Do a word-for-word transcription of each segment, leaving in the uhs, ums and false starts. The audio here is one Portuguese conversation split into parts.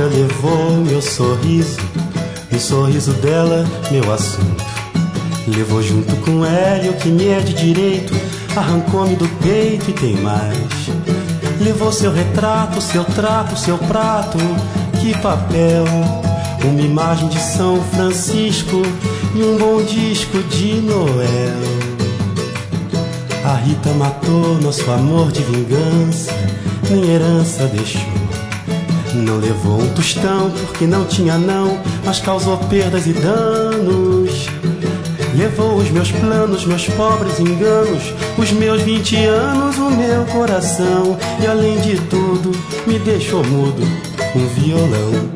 Rita levou meu sorriso, o sorriso dela, meu assunto. Levou junto com Hélio, que me é de direito, arrancou-me do peito e tem mais. Levou seu retrato, seu trato, seu prato, que papel, uma imagem de São Francisco e um bom disco de Noel. A Rita matou nosso amor de vingança, nem herança deixou. Não levou um tostão porque não tinha não, mas causou perdas e danos. Levou os meus planos, meus pobres enganos, os meus vinte anos, o meu coração. E além de tudo, me deixou mudo, um violão.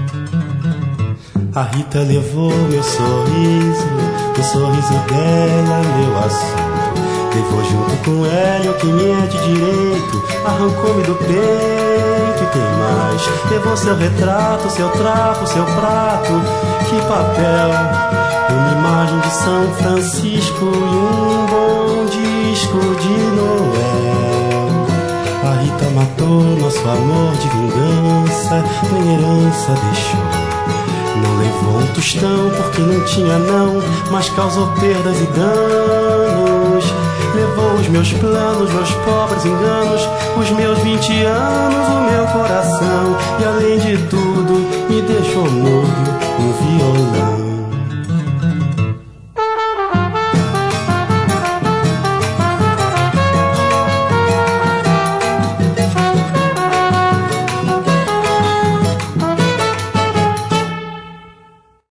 A Rita levou meu sorriso, o sorriso dela, meu assunto. Levou junto com Hélio, que me é de direito, arrancou-me do peito e tem mais. Levou seu retrato, seu trapo, seu prato, que papel, uma imagem de São Francisco e um bom disco de Noel. A Rita matou nosso amor de vingança, nem herança deixou. Não levou um tostão porque não tinha não, mas causou perdas e danos. Levou os meus planos, meus pobres enganos, os meus vinte anos, o meu coração. E além de tudo, me deixou mudo, um